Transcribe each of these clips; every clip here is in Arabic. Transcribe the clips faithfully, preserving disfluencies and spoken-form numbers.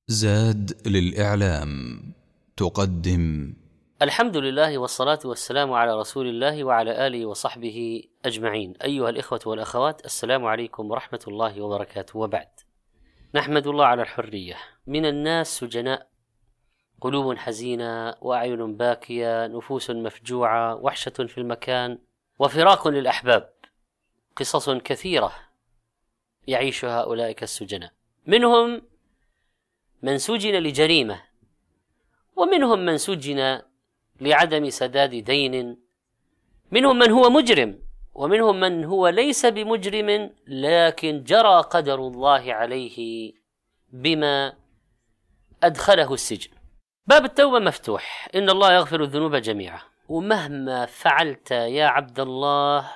زاد للإعلام تقدم. الحمد لله والصلاة والسلام على رسول الله وعلى آله وصحبه أجمعين. أيها الإخوة والأخوات، السلام عليكم ورحمة الله وبركاته. وبعد، نحمد الله على الحرية. من الناس سجناء، قلوب حزينة وأعين باكية، نفوس مفجوعة، وحشة في المكان وفراق للأحباب. قصص كثيرة يعيشها أولئك السجناء، منهم من سجن لجريمة، ومنهم من سجن لعدم سداد دين، منهم من هو مجرم، ومنهم من هو ليس بمجرم لكن جرى قدر الله عليه بما أدخله السجن. باب التوبة مفتوح، إن الله يغفر الذنوب جميعا، ومهما فعلت يا عبد الله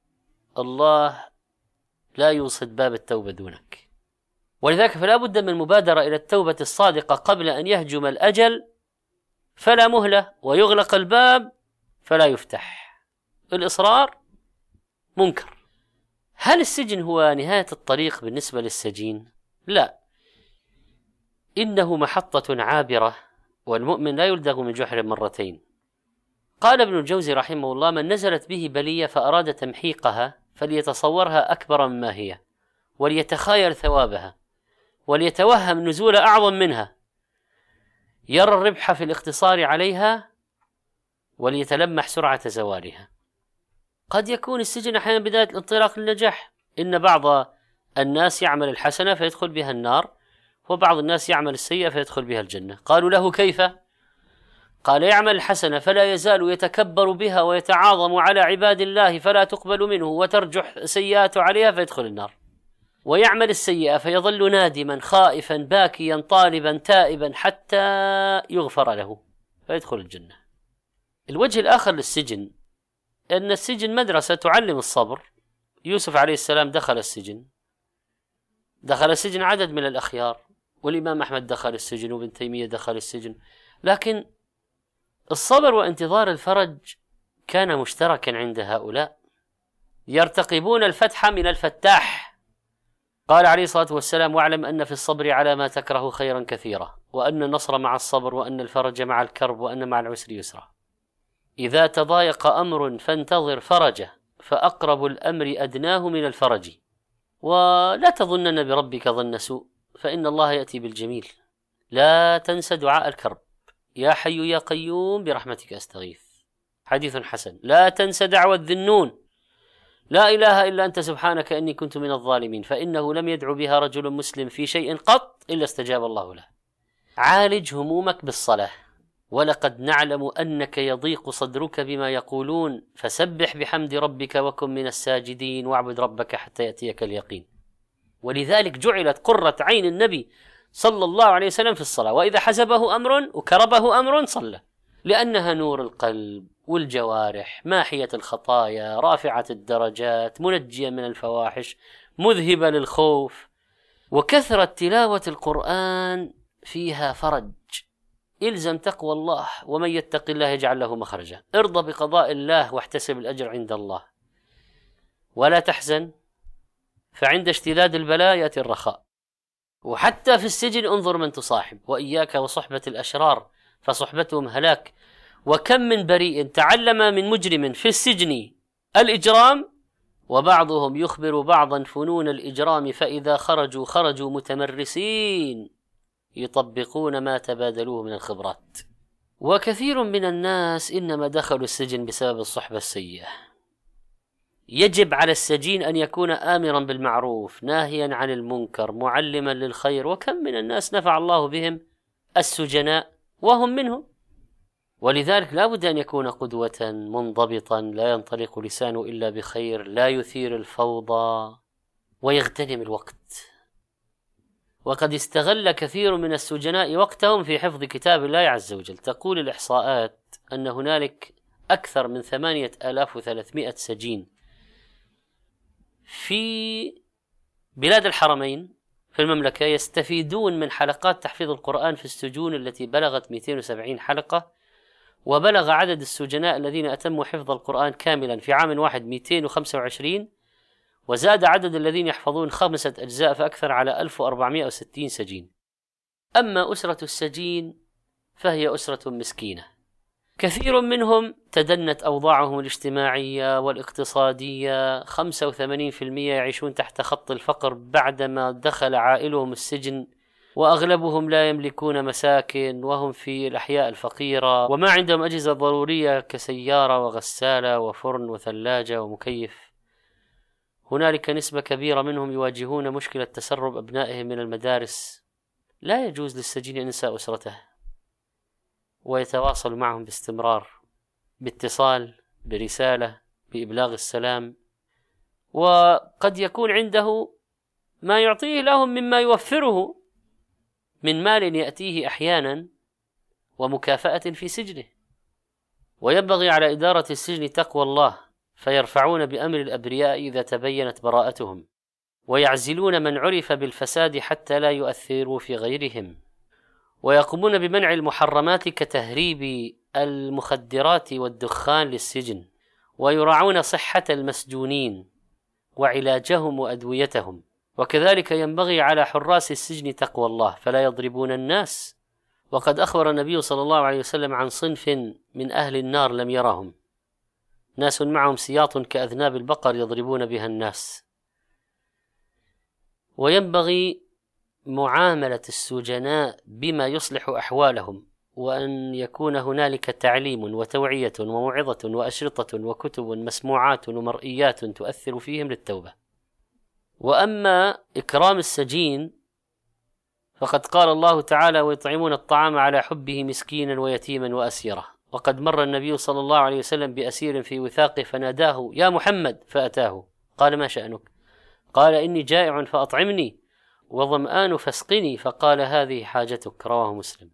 الله لا يوصد باب التوبة دونك. ولذلك فلا بد من المبادرة إلى التوبة الصادقة قبل أن يهجم الأجل، فلا مهلة، ويغلق الباب فلا يفتح. الإصرار منكر. هل السجن هو نهاية الطريق بالنسبة للسجين؟ لا، إنه محطة عابرة، والمؤمن لا يلدغ من جحر مرتين. قال ابن الجوزي رحمه الله: من نزلت به بلية فأراد تمحيقها فليتصورها أكبر مما هي، وليتخايل ثوابها، وليتوهم نزول أعظم منها، يرى الربح في الاقتصار عليها، وليتلمح سرعة زوالها. قد يكون السجن أحيانا بداية الانطلاق للنجاح. إن بعض الناس يعمل الحسنة فيدخل بها النار، وبعض الناس يعمل السيئة فيدخل بها الجنة. قالوا له: كيف؟ قال: يعمل الحسنة فلا يزال يتكبر بها ويتعاظم على عباد الله فلا تقبل منه، وترجح سيئات عليها فيدخل النار. ويعمل السيئة فيظل نادما خائفا باكيا طالبا تائبا حتى يغفر له فيدخل الجنة. الوجه الآخر للسجن أن السجن مدرسة تعلم الصبر. يوسف عليه السلام دخل السجن، دخل السجن عدد من الأخيار، والإمام أحمد دخل السجن، وابن تيمية دخل السجن، لكن الصبر وانتظار الفرج كان مشتركا عند هؤلاء، يرتقبون الفتح من الفتاح. قال عليه الصلاة والسلام: واعلم أن في الصبر على ما تكره خيرا كثيرا، وأن النصر مع الصبر، وأن الفرج مع الكرب، وأن مع العسر يسرا. إذا تضايق أمر فانتظر فرجه، فأقرب الأمر أدناه من الفرج، ولا تظنن بربك ظن سوء، فإن الله يأتي بالجميل. لا تنسى دعاء الكرب: يا حي يا قيوم برحمتك أستغيث. حديث حسن: لا تنسى دعوة ذنون: لا إله إلا أنت سبحانك إني كنت من الظالمين، فإنه لم يدعو بها رجل مسلم في شيء قط إلا استجاب الله له. عالج همومك بالصلاة، ولقد نعلم أنك يضيق صدرك بما يقولون، فسبح بحمد ربك وكن من الساجدين، واعبد ربك حتى يأتيك اليقين. ولذلك جعلت قرة عين النبي صلى الله عليه وسلم في الصلاة، وإذا حزبه أمر وكربه أمر صلى، لأنها نور القلب والجوارح، ماحية الخطايا، رافعة الدرجات، منجية من الفواحش، مذهبة للخوف. وكثرة تلاوة القرآن فيها فرج. إلزم تقوى الله، ومن يتق الله يجعل له مخرجا. ارضى بقضاء الله واحتسب الأجر عند الله، ولا تحزن، فعند اشتداد البلاء يأتي الرخاء. وحتى في السجن انظر من تصاحب، وإياك وصحبة الأشرار فصحبتهم هلاك. وكم من بريء تعلم من مجرم في السجن الإجرام، وبعضهم يخبر بعضا فنون الإجرام، فإذا خرجوا خرجوا متمرسين يطبقون ما تبادلوه من الخبرات. وكثير من الناس إنما دخلوا السجن بسبب الصحبة السيئة. يجب على السجين أن يكون آمرا بالمعروف ناهيا عن المنكر معلما للخير. وكم من الناس نفع الله بهم السجناء وهم منهم. ولذلك لا بد أن يكون قدوة منضبطا، لا ينطلق لسانه إلا بخير، لا يثير الفوضى، ويغتنم الوقت. وقد استغل كثير من السجناء وقتهم في حفظ كتاب الله عز وجل. تقول الإحصاءات أن هنالك أكثر من ثمانية آلاف وثلاثمائة سجين في بلاد الحرمين في المملكة يستفيدون من حلقات تحفيظ القرآن في السجون التي بلغت مئتين وسبعين حلقة. وبلغ عدد السجناء الذين أتموا حفظ القرآن كاملا في عام واحد مئتين وخمسة وعشرين، وزاد عدد الذين يحفظون خمسة أجزاء فأكثر على ألف وأربعمائة وستين سجين. أما أسرة السجين فهي أسرة مسكينة، كثير منهم تدنت أوضاعهم الاجتماعية والاقتصادية، خمسة وثمانين بالمئة يعيشون تحت خط الفقر بعدما دخل عائلهم السجن، وأغلبهم لا يملكون مساكن وهم في الأحياء الفقيرة، وما عندهم أجهزة ضرورية كسيارة وغسالة وفرن وثلاجة ومكيف. هنالك نسبة كبيرة منهم يواجهون مشكلة تسرب أبنائهم من المدارس. لا يجوز للسجين أن ينسى أسرته ويتواصل معهم باستمرار، باتصال، برسالة، بإبلاغ السلام، وقد يكون عنده ما يعطيه لهم مما يوفره من مال يأتيه أحيانا ومكافأة في سجنه. وينبغي على إدارة السجن تقوى الله، فيرفعون بأمر الأبرياء إذا تبينت براءتهم، ويعزلون من عرف بالفساد حتى لا يؤثروا في غيرهم، ويقومون بمنع المحرمات كتهريب المخدرات والدخان للسجن، ويراعون صحة المسجونين وعلاجهم وأدويتهم. وكذلك ينبغي على حراس السجن تقوى الله فلا يضربون الناس، وقد أخبر النبي صلى الله عليه وسلم عن صنف من أهل النار لم يرهم، ناس معهم سياط كأذناب البقر يضربون بها الناس. وينبغي معاملة السجناء بما يصلح أحوالهم، وأن يكون هنالك تعليم وتوعية وموعظة وأشرطة وكتب مسموعات ومرئيات تؤثر فيهم للتوبة. وأما إكرام السجين فقد قال الله تعالى: ويطعمون الطعام على حبه مسكينا ويتيما وأسيرا. وقد مر النبي صلى الله عليه وسلم بأسير في وثاقه فناداه: يا محمد، فأتاه. قال: ما شأنك؟ قال: إني جائع فأطعمني، وظمآن فاسقني. فقال: هذه حاجتك. رواه مسلم.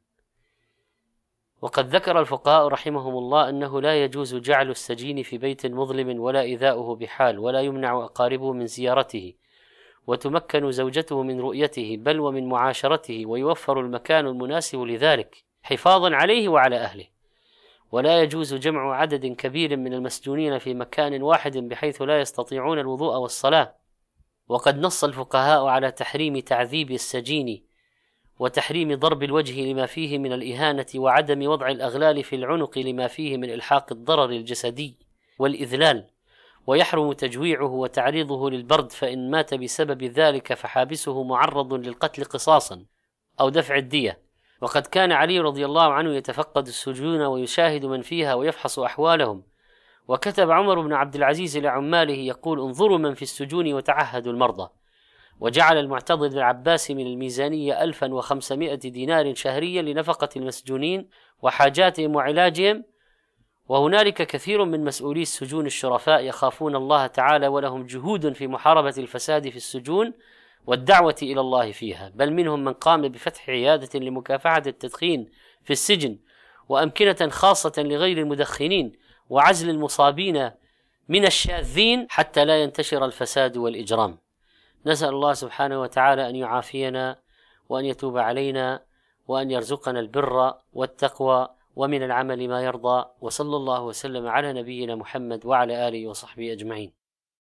وقد ذكر الفقهاء رحمهم الله أنه لا يجوز جعل السجين في بيت مظلم ولا إيذاؤه بحال، ولا يمنع أقاربه من زيارته، وتمكن زوجته من رؤيته بل ومن معاشرته، ويوفر المكان المناسب لذلك حفاظا عليه وعلى أهله. ولا يجوز جمع عدد كبير من المسجونين في مكان واحد بحيث لا يستطيعون الوضوء والصلاة. وقد نص الفقهاء على تحريم تعذيب السجين، وتحريم ضرب الوجه لما فيه من الإهانة، وعدم وضع الأغلال في العنق لما فيه من إلحاق الضرر الجسدي والإذلال، ويحرم تجويعه وتعريضه للبرد، فإن مات بسبب ذلك فحابسه معرض للقتل قصاصا أو دفع الدية. وقد كان علي رضي الله عنه يتفقد السجون ويشاهد من فيها ويفحص أحوالهم. وكتب عمر بن عبد العزيز لعماله يقول: انظروا من في السجون وتعهدوا المرضى. وجعل المعتضد العباسي من الميزانية ألفا وخمسمائة دينار شهريا لنفقة المسجونين وحاجاتهم وعلاجهم. وهنالك كثير من مسؤولي السجون الشرفاء يخافون الله تعالى، ولهم جهود في محاربة الفساد في السجون والدعوة إلى الله فيها، بل منهم من قام بفتح عيادة لمكافحة التدخين في السجن، وأمكنة خاصة لغير المدخنين، وعزل المصابين من الشاذين حتى لا ينتشر الفساد والإجرام. نسأل الله سبحانه وتعالى أن يعافينا وأن يتوب علينا وأن يرزقنا البر والتقوى ومن العمل ما يرضى. وصلى الله وسلم على نبينا محمد وعلى آله وصحبه أجمعين.